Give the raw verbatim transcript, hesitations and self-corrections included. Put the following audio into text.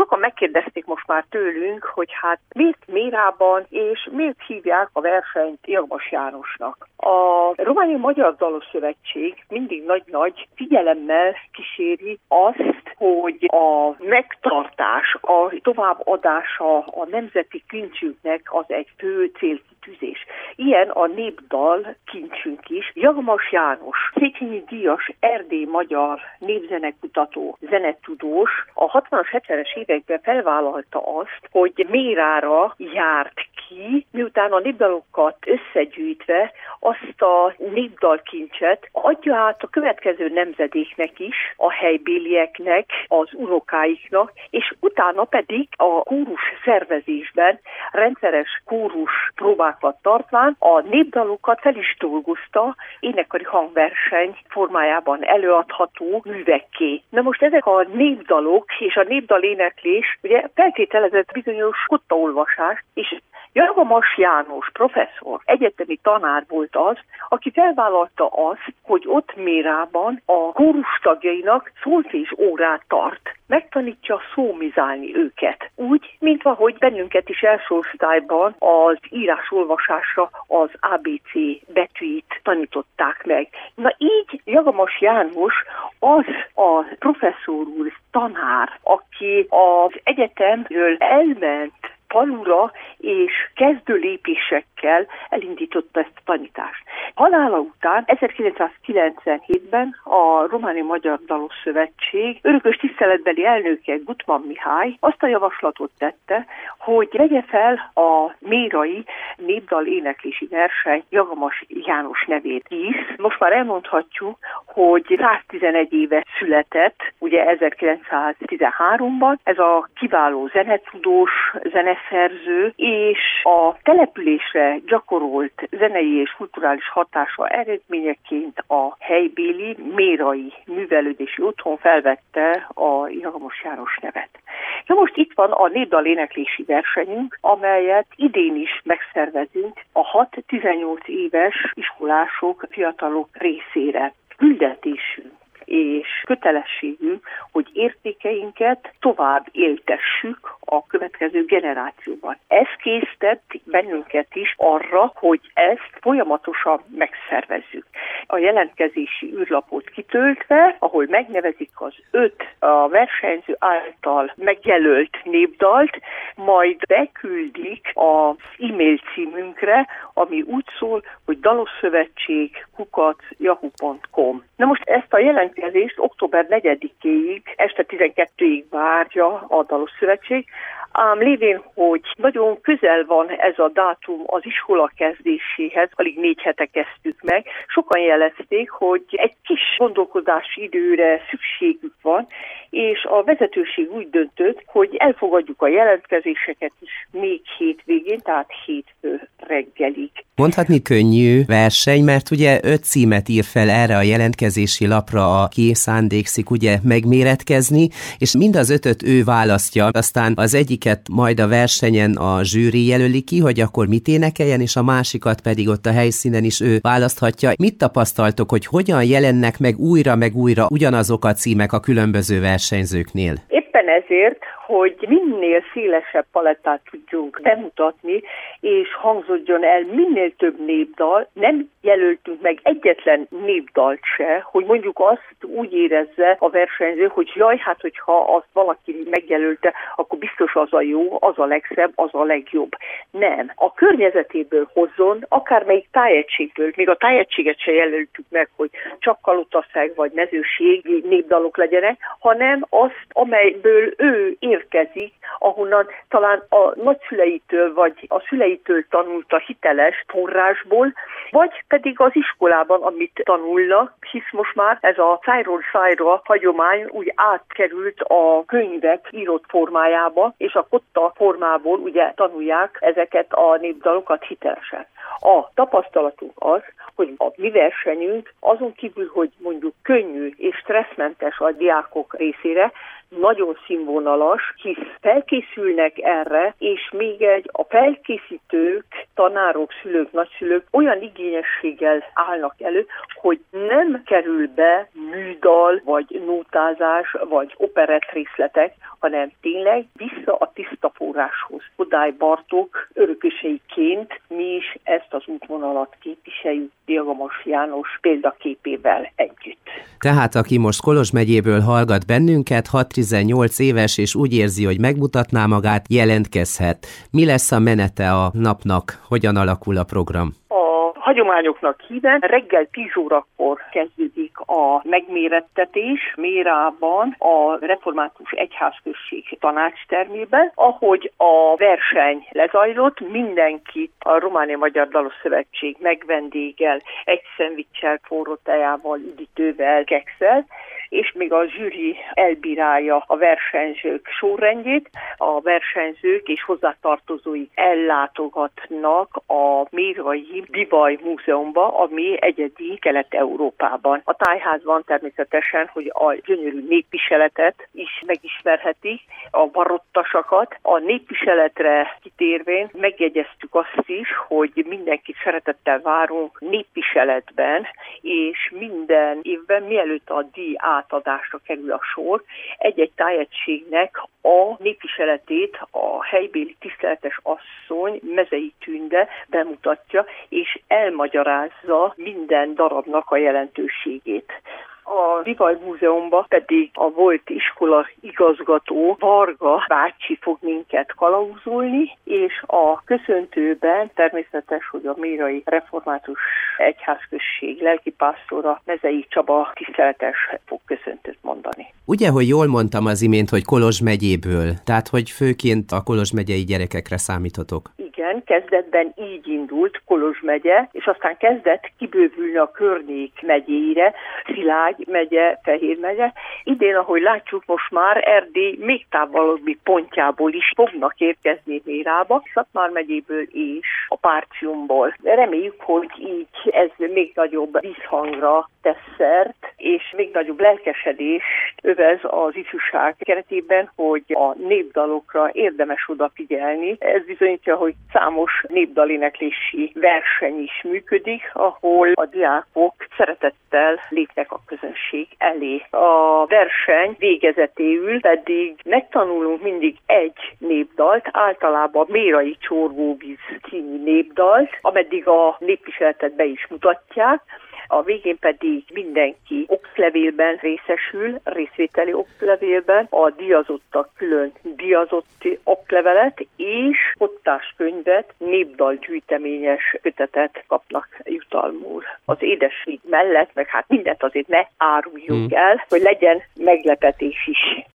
Sokan megkérdezték most már tőlünk, hogy hát miért Mérában és miért hívják a versenyt Jagmas Jánosnak. A Romániai Magyar Dalos Szövetség mindig nagy-nagy figyelemmel kíséri azt, hogy a megtartás, a továbbadása a nemzeti kincsünknek az egy fő célkitűzés. Ilyen a népdal kincsünk is. Jagmas János, Széchenyi díjas erdély magyar népzenekutató, zenetudós a hatvanas, hetvenes években felvállalta azt, hogy Mérára járt ki, miután a népdalokat összegyűjtve azt a népdalkincset adja át a következő nemzedéknek is, a helybélieknek, az unokáiknak, és utána pedig a kórus szervezésben rendszeres kórus próbákat tartván a népdalokat fel is dolgozta, énekari hangverseny formájában előadható művekké. Na most ezek a népdalok és a népdaléneklés ugye feltételezett bizonyos kottaolvasást, és Jagmas János professzor, egyetemi tanár volt az, aki felvállalta azt, hogy ott Mérában a kórus tagjainak szólfés órát tart. Megtanítja szómizálni őket. Úgy, mint ahogy bennünket is első osztályban az írás-olvasásra az á bé cé betűit tanították meg. Na így Jagmas János az a professzor úr, tanár, aki az egyetemről elment falura, és kezdő lépésekkel elindította ezt a tanítást. Halála után ezerkilencszázkilencvenhétben a Romániai Magyar Dalos Szövetség örökös tiszteletbeli elnöke Gutman Mihály azt a javaslatot tette, hogy vegye fel a mérai népdal éneklési verseny Jagmas János nevét is. Most már elmondhatjuk, hogy száztizenegy éve született, ugye ezerkilencszáztizenháromban, ez a kiváló zenetudós, zeneszerző, és a településre gyakorolt zenei és kulturális hatása eredményeként a helybéli mérai művelődési otthon felvette a Jagmas János nevet. Na most itt van a népdal éneklési versenyünk, amelyet idén is megszervezünk a hat-tizennyolc éves iskolások, fiatalok részére. Küldetésünk és kötelességünk, hogy értékeinket tovább éltessük a következő generációban. Ez késztett bennünket is arra, hogy ezt folyamatosan megszervezzük. A jelentkezési űrlapot kitöltve, ahol megnevezik az öt a versenyző által megjelölt népdalt, majd beküldik az e-mail címünkre, ami úgy szól, hogy dalosszövetség kukac yahoo pont com. Na most ezt a jelentkezést október negyedikéig, este tizenkettőig várja a Dalos Szövetség, ám lévén, hogy nagyon közel van ez a dátum az iskola kezdéséhez, alig négy hete kezdtük meg, sokan jelezték, hogy egy kis gondolkodási időre szükségük van, és a vezetőség úgy döntött, hogy elfogadjuk a jelentkezéseket is még hétvégén, tehát hétfő reggelig. Mondhatni könnyű verseny, mert ugye öt címet ír fel erre a jelentkezési lapra, aki szándékszik ugye megméretkezni, és mind az ötöt ő választja, aztán az egyiket majd a versenyen a zsűri jelöli ki, hogy akkor mit énekeljen, és a másikat pedig ott a helyszínen is ő választhatja. Mit tapasztaltok, hogy hogyan jelennek meg újra meg újra ugyanazok a címek a különböző versenyzőknél? Éppen ezért, hogy minél szélesebb palettát tudjunk bemutatni, és hangzódjon el minél több népdal, nem jelöltünk meg egyetlen népdalt se, hogy mondjuk azt úgy érezze a versenyző, hogy jaj, hát hogyha azt valaki megjelölte, akkor biztos az a jó, az a legszebb, az a legjobb. Nem. A környezetéből hozzon, akármelyik tájegységből, még a tájegységet se jelöltük meg, hogy csak Kalotaszeg vagy Mezőségi népdalok legyenek, hanem azt, amelyből ő érkezik, ahonnan talán a nagyszüleitől vagy a szüleitől tanult a hiteles forrásból, vagy pedig az iskolában, amit tanulnak, hisz most már ez a szájról szájra hagyomány úgy átkerült a könyvek írott formájába, és a kotta formából ugye tanulják ezeket a népdalokat hitelesen. A tapasztalatunk az, hogy a mi versenyünk azon kívül, hogy mondjuk könnyű és stresszmentes a diákok részére, nagyon színvonalas, hisz felkészülnek erre, és még egy a felkészítők tanárok, szülők, nagyszülők olyan igényességgel állnak elő, hogy nem kerül be műdal, vagy nótázás, vagy operett részletek, hanem tényleg vissza a tiszta forráshoz. Kodály Bartók örököseiként mi is ezt az útvonalat képviseljük Diagamos János példaképével együtt. Tehát aki most Kolozs megyéből hallgat bennünket, hat-tizennyolc éves, és úgy érzi, hogy megmutatná magát, jelentkezhet. Mi lesz a menete a napnak? Hogyan alakul a program? Hagyományoknak híven reggel tíz órakor kezdődik a megmérettetés Mérában, a Református Egyházközség tanácstermében. Ahogy a verseny lezajlott, mindenkit a Románia Magyar Dalosszövetség megvendégel, egy szendvicssel, forró tejával, üdítővel, kekszel, és még a zsűri elbírálja a versenyzők sorrendjét. A versenyzők és hozzátartozói ellátogatnak a Mérai Bivaj Múzeumba, ami egyedi Kelet-Európában. A tájházban természetesen, hogy a gyönyörű népviseletet is megismerhetik, a barottasakat. A népviseletre kitérvén megjegyeztük azt is, hogy mindenkit szeretettel várunk népviseletben, és minden évben, mielőtt a díj átadásra kerül a sor, egy-egy tájegységnek a népviseletét a helybéli tiszteletes asszony, Mezei Tünde bemutatja, és elmagyarázza minden darabnak a jelentőségét. A Bivaj Múzeumban pedig a volt iskola igazgató Varga bácsi fog minket kalauzolni, és a köszöntőben természetes, hogy a Mérai Református Egyházközség lelkipásztora Mezei Csaba tiszteletes fog köszöntőt mondani. Ugye, hogy jól mondtam az imént, hogy Kolozs megyéből, tehát hogy főként a Kolozs megyei gyerekekre számíthatok. Igen, kezdetben így indult Kolozs megye, és aztán kezdett kibővülni a környék megyéire, Szilágy megye, Fehér megye. Idén, ahogy látjuk, most már Erdély még távolabbi pontjából is fognak érkezni Mérába, Szatmár megyéből és a Párciumból. Reméljük, hogy így ez még nagyobb vízhangra tesz szert, és még nagyobb lelkesedést övez az ifjúság keretében, hogy a népdalokra érdemes odafigyelni. Ez bizonyítja, hogy számos népdaléneklési verseny is működik, ahol a diákok szeretettel lépnek a közönség elé. A verseny végezetéül pedig megtanulunk mindig egy népdalt, általában Mérai Csorgóvíz című népdalt, ameddig a népviseletet be is mutatják. A végén pedig mindenki oklevélben részesül, részvételi oklevélben, a díjazottak külön díjazotti oklevelet és fottáskönyvet, népdalgyűjteményes kötetet kapnak jutalmul. Az édesség mellett, meg hát mindent azért ne áruljunk hmm. el, hogy legyen meglepetés is.